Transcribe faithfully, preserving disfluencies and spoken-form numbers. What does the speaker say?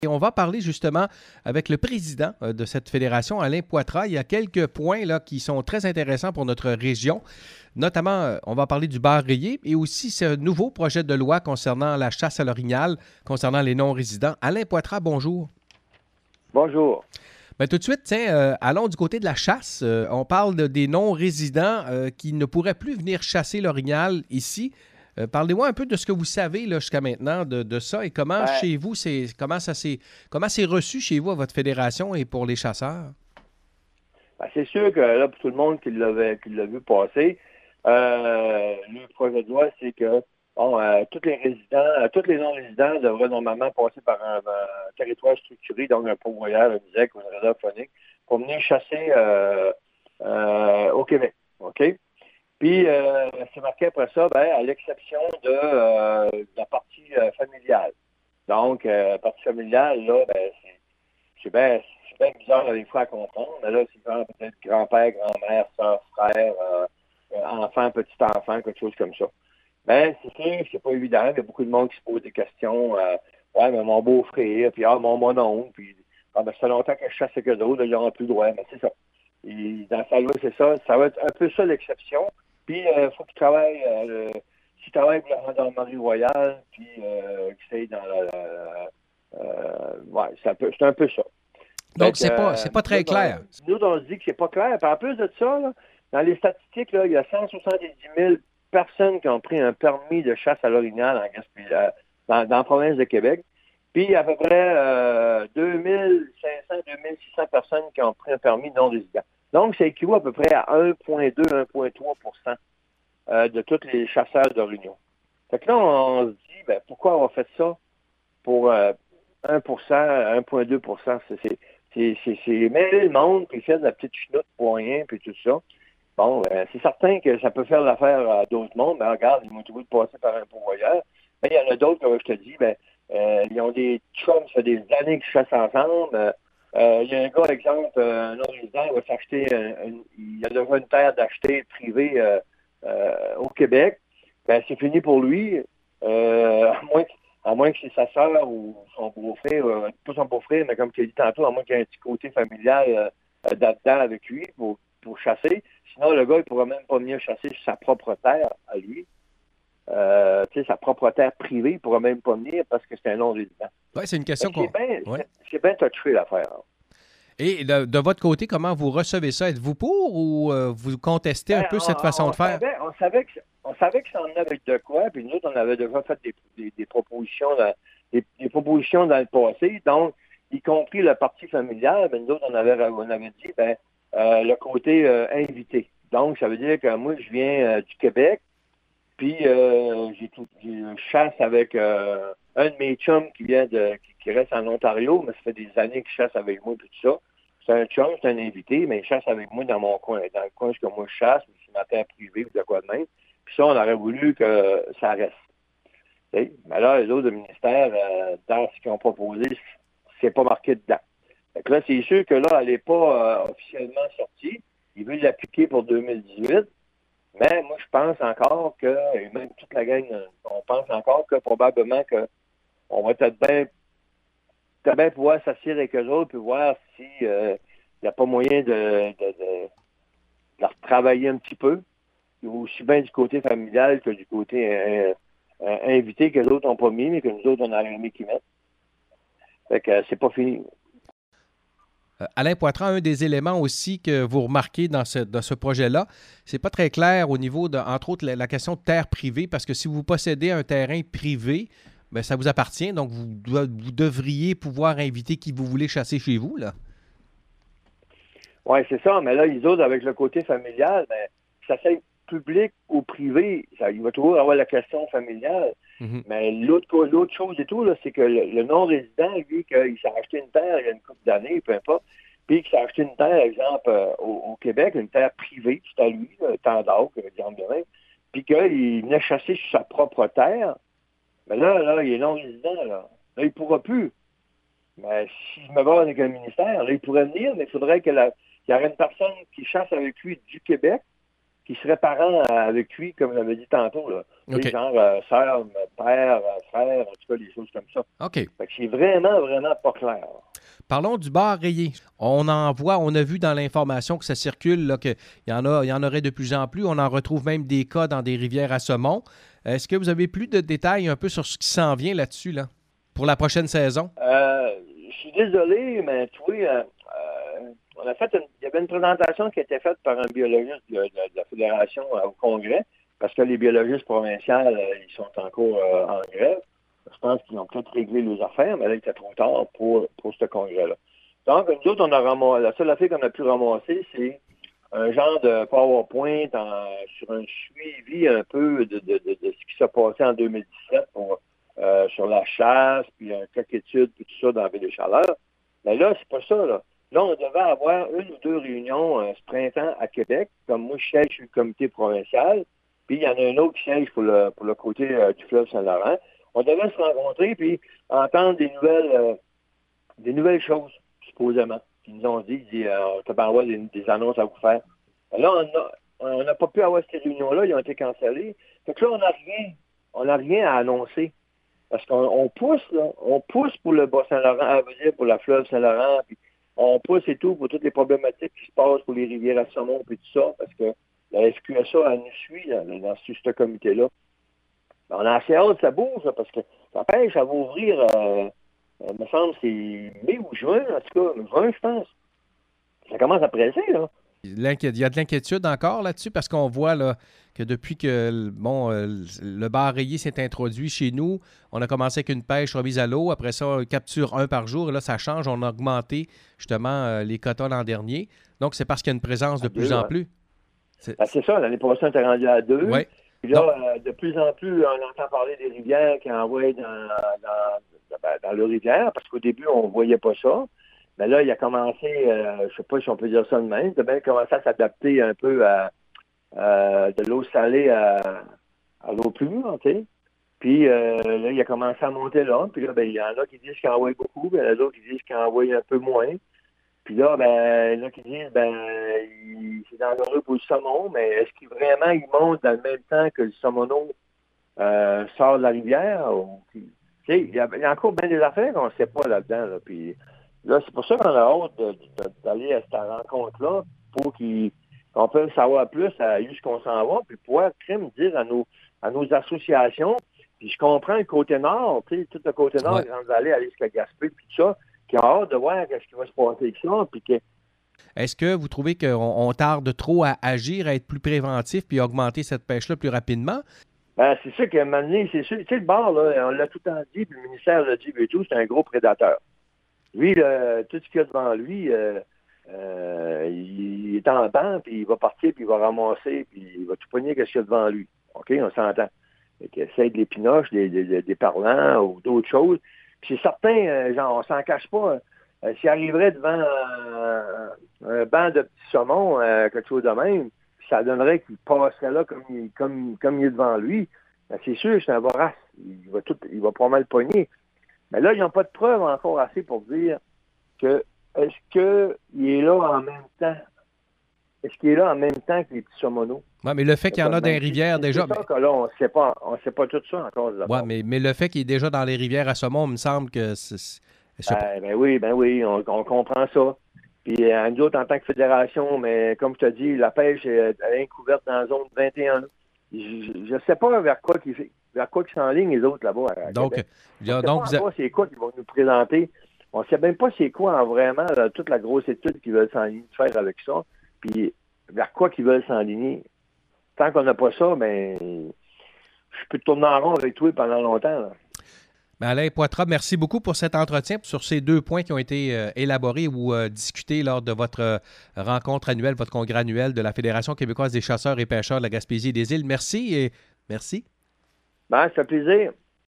Et on va parler justement avec le président euh, de cette fédération, Alain Poitras. Il y a quelques points là, qui sont très intéressants pour notre région. Notamment, euh, on va parler du bar rayé et aussi ce nouveau projet de loi concernant la chasse à l'orignal, concernant les non-résidents. Alain Poitras, bonjour. Bonjour. Bien, tout de suite, tiens, euh, allons du côté de la chasse. Euh, on parle de, des non-résidents euh, qui ne pourraient plus venir chasser l'orignal ici. Euh, parlez-moi un peu de ce que vous savez là, jusqu'à maintenant de, de ça et comment Ben, chez vous, c'est comment ça s'est comment c'est reçu chez vous à votre fédération et pour les chasseurs? ben, c'est sûr que là, pour tout le monde qui l'avait qui l'a vu passer, euh, le projet de loi, c'est que bon, euh, tous les résidents, euh, tous les non-résidents devraient normalement passer par un, un territoire structuré, donc un pourvoyeur, un M I S E C ou un radar phonique, pour venir chasser euh, euh, au Québec. OK? Puis, euh, c'est marqué après ça, ben, à l'exception de, euh, de la partie euh, familiale. Donc, euh, partie familiale, là, ben, c'est c'est bien, c'est bien bizarre des fois à comprendre, mais là, c'est genre peut-être grand-père, grand-mère, soeur, frère, euh, euh, enfant, petit-enfant, quelque chose comme ça. Ben, c'est sûr que c'est pas évident. Il y a beaucoup de monde qui se pose des questions. Euh, ouais, mais mon beau-frère, puis ah, mon mononcle, puis ah, ben, ça fait longtemps que je chasse que d'autres, ils n'auront plus le droit. Mais c'est ça. Et dans sa loi, c'est ça. Ça va être un peu ça l'exception. Puis, il euh, faut qu'il travaille, euh, s'il travaille pour la gendarmerie royale, puis euh, qu'il aille dans la... la euh, ouais, c'est un peu, c'est un peu ça. Fait Donc, que, c'est pas, euh, c'est pas très nous, on, clair. nous, on se dit que c'est pas clair. Puis en plus de ça, là, dans les statistiques, là, il y a cent soixante-dix mille personnes qui ont pris un permis de chasse à l'orignal en Gaspésie, euh, dans, dans la province de Québec. Puis il y a à peu près euh, deux mille cinq cents, deux mille six cents personnes qui ont pris un permis non résident. Donc, ça équivaut à peu près à un virgule deux à un virgule trois pour cent euh, de tous les chasseurs d'orignaux. Fait que là, on, on se dit, ben, pourquoi on a fait ça pour euh, un pour cent, un virgule deux pour cent? C'est, c'est, c'est, c'est, c'est mêler le monde, puis faire de la petite chenoute pour rien, puis tout ça. Bon, euh, c'est certain que ça peut faire l'affaire à d'autres mondes. Ben, regarde, ils m'ont trouvé de passer par un pourvoyeur. Mais il y en a d'autres, comme je te dis, ben, euh, ils ont des chums, ça fait des années qu'ils chassent ensemble. Euh, euh, il y a un gars, exemple, euh, un autre résident, il va s'acheter, un, un, il a déjà une terre d'acheter privée euh, euh, au Québec. Ben, c'est fini pour lui. Euh, à moins que à moins que c'est sa sœur ou son beau-frère, euh, pas son beau-frère, mais comme tu as dit tantôt, à moins qu'il y ait un petit côté familial euh, euh, là-dedans avec lui pour, pour chasser. Sinon, le gars, il ne pourra même pas venir chasser sur sa propre terre à lui. Euh, tu sais, sa propre terre privée, il ne pourra même pas venir parce que c'est un non-résident. Oui, c'est une question qu'on. C'est bien Ouais. c'est bien touché l'affaire. Hein. Et de, de votre côté, comment vous recevez ça? Êtes-vous pour ou euh, vous contestez un Ben, peu on, cette façon on de faire? savait, on savait que on savait que ça en venait avec de quoi, puis nous autres, on avait déjà fait des, des, des propositions dans, des, des propositions dans le passé, donc, y compris le parti familial, ben, nous autres, on avait, on avait dit, ben, euh, le côté euh, invité. Donc, ça veut dire que moi, je viens euh, du Québec, puis euh, j'ai tout, j'ai une chasse avec euh, un de mes chums qui vient de, qui, qui reste en Ontario, mais ça fait des années qu'il chasse avec moi, tout ça. C'est un chum, c'est un invité, mais il chasse avec moi dans mon coin, dans le coin que moi je chasse, c'est ma terre privée ou de quoi de même. Puis ça, on aurait voulu que ça reste. T'sais? Mais là, les autres ministères, euh, dans ce qu'ils ont proposé, c'est pas marqué dedans. Fait que là, c'est sûr que là, elle n'est pas euh, officiellement sortie. Ils veulent l'appliquer pour deux mille dix-huit. Mais moi, je pense encore que, et même toute la gang, on pense encore que probablement que on va être bien peut bien pouvoir s'asseoir avec eux autres puis voir si il euh, n'y a pas moyen de, de, de, de retravailler un petit peu, aussi bien du côté familial que du côté euh, euh, invité que les autres n'ont pas mis, mais que nous autres, on a aimé qu'ils mettent. Fait que euh, c'est pas fini. Euh, Alain Poitras, un des éléments aussi que vous remarquez dans ce, dans ce projet-là, c'est pas très clair au niveau de, entre autres, la, la question de terre privée, parce que si vous possédez un terrain privé, bien, ça vous appartient, donc vous, vous devriez pouvoir inviter qui vous voulez chasser chez vous, là. Oui, c'est ça, mais là, les autres, avec le côté familial, ben, ça soit public ou privé, ça, il va toujours avoir la question familiale. Mm-hmm. Mais l'autre, l'autre chose et tout, là, c'est que le, le non-résident, lui, qu'il s'est acheté une terre il y a une couple d'années, peu importe, puis qu'il s'est acheté une terre, exemple, euh, au, au Québec, une terre privée, tout à lui, là, tant d'or, exemple de même, puis qu'il venait chasser sur sa propre terre, mais là, là, il est non-résident, là. Là, il ne pourra plus. Mais si je me bats avec un ministère, là, il pourrait venir, mais il faudrait que la, qu'il y aurait une personne qui chasse avec lui du Québec, qui seraient parents avec lui, comme j'avais dit tantôt. Là. Okay. Genre euh, sœur, père, frère, en tout cas, des choses comme ça. OK. Fait que c'est vraiment, vraiment pas clair. Parlons du bar rayé. On en voit, on a vu dans l'information que ça circule, là, qu'il y en a, il y en aurait de plus en plus. On en retrouve même des cas dans des rivières à saumon. Est-ce que vous avez plus de détails un peu sur ce qui s'en vient là-dessus, là, pour la prochaine saison? Euh, je suis désolé, mais tu vois, euh, euh, on a fait une, il y avait une présentation qui a été faite par un biologiste de, de, de la Fédération euh, au Congrès, parce que les biologistes provinciaux, euh, ils sont encore euh, en grève. Je pense qu'ils ont peut-être réglé leurs affaires, mais là, il était trop tard pour, pour ce congrès-là. Donc, nous autres, on a ramassé, la seule affaire qu'on a pu ramasser, c'est un genre de PowerPoint en, sur un suivi un peu de, de, de, de ce qui s'est passé en deux mille dix-sept pour, euh, sur la chasse, puis un quelques études, puis tout ça dans la Ville des Chaleurs. Mais là, c'est pas ça, là. Là, on devait avoir une ou deux réunions euh, ce printemps à Québec. Comme moi, je siège sur le comité provincial, puis il y en a un autre qui siège pour le, pour le côté euh, du fleuve Saint-Laurent. On devait se rencontrer puis entendre des nouvelles euh, des nouvelles choses, supposément. Ils nous ont dit, ils disent, euh, on te envoie des, des annonces à vous faire. Là, on n'a pas pu avoir ces réunions-là, ils ont été cancellées. Fait que là, on n'a rien. On n'a rien à annoncer. Parce qu'on on pousse, là, on pousse pour le Bas-Saint-Laurent, à dire pour la fleuve Saint-Laurent, puis on pousse et tout pour toutes les problématiques qui se passent pour les rivières à saumon et tout ça, parce que la F Q S A, elle nous suit là, dans ce, ce comité-là. On a assez hâte, ça bouge, là, parce que ça pêche, ça va ouvrir, euh, euh, me semble, c'est mai ou juin, en tout cas, juin, je pense. Ça commence à presser, là. Il y a de l'inquiétude encore là-dessus parce qu'on voit là, que depuis que bon, le bar rayé s'est introduit chez nous, on a commencé avec une pêche remise à l'eau. Après ça, on capture un par jour. Et là, ça change. On a augmenté justement les quotas l'an dernier. Donc, c'est parce qu'il y a une présence de à plus deux, en ouais. plus. C'est, ben, c'est ça. L'année passée, on était rendu à deux. Ouais. Puis là, euh, de plus en plus, on entend parler des rivières qui envoient dans, dans, dans, dans le rivière parce qu'au début, on ne voyait pas ça. Mais là, il a commencé, euh, je ne sais pas si on peut dire ça de même, il a bien commencé à s'adapter un peu à, à de l'eau salée à, à l'eau pure, tu sais. Puis euh, là, il a commencé à monter là. Puis là, ben, il y en a qui disent qu'il envoie beaucoup, puis il y en a d'autres qui disent qu'il envoie un peu moins. Puis là, ben, il y en a qui disent, ben, il, c'est dangereux pour le saumon, mais est-ce qu'il vraiment il monte dans le même temps que le saumono euh, sort de la rivière? Ou, tu sais, il y, a, il y a encore bien des affaires qu'on ne sait pas là-dedans, là. Puis là, c'est pour ça qu'on a hâte de, de, d'aller à cette rencontre-là pour qu'il, qu'on puisse savoir plus à où qu'on s'en va, puis pouvoir crime dire à nos, à nos associations. Puis je comprends le côté nord, tu sais, tout le côté nord, Ouais. les grandes vallées, aller jusqu'à Gaspé, puis tout ça, qui ont hâte de voir ce qui va se passer avec ça. Puis que... Est-ce que vous trouvez qu'on on tarde trop à agir, à être plus préventif, puis à augmenter cette pêche-là plus rapidement? Ben, c'est ça qu'à un moment donné, c'est sûr. Tu sais, le bar, là, on l'a tout le temps dit, puis le ministère l'a dit et tout, c'est un gros prédateur. Lui, là, tout ce qu'il y a devant lui, euh, euh, il est en banc, puis il va partir, puis il va ramasser, puis il va tout pogner ce qu'il y a devant lui. OK, on s'entend. Fait qu'il essaie des pinoches, des, des, des parlants ou d'autres choses. Puis c'est certain, euh, genre, on s'en cache pas. Euh, s'il arriverait devant euh, un banc de petits saumons, euh, quelque chose de même, ça donnerait qu'il passerait là comme il, comme, comme il est devant lui. Ben, c'est sûr, c'est un vorace. Il va tout, il va probablement le pogner. Mais là, ils n'ont pas de preuves encore assez pour dire que est-ce qu'il est là en même temps? Est-ce qu'il est là en même temps que les petits saumonos? Oui, mais le fait qu'il y en a dans les rivières c'est, déjà. C'est ça mais... que là, on ne sait pas, on sait pas tout ça encore. Oui, mais, mais le fait qu'il est déjà dans les rivières à saumon, il me semble que c'est. Ben, ben oui, ben oui, on, on comprend ça. Puis euh, nous autres, en tant que fédération, mais comme je te dis, la pêche est, est couverte dans la zone vingt et un. Je ne sais pas vers quoi qu'ils vers quoi qu'ils s'enlignent les autres là-bas. À donc, Québec. on ne donc sait pas vous a... c'est quoi qu'ils vont nous présenter. On ne sait même pas c'est quoi en vraiment là, toute la grosse étude qu'ils veulent s'enligner de faire avec ça. Puis vers quoi qu'ils veulent s'enligner. Tant qu'on n'a pas ça, ben je peux tourner en rond avec toi pendant longtemps. Là. Ben Alain Poitras, merci beaucoup pour cet entretien, sur ces deux points qui ont été euh, élaborés ou euh, discutés lors de votre euh, rencontre annuelle, votre congrès annuel de la Fédération québécoise des chasseurs et pêcheurs de la Gaspésie et des îles. Merci et merci. Ben, ça fait plaisir.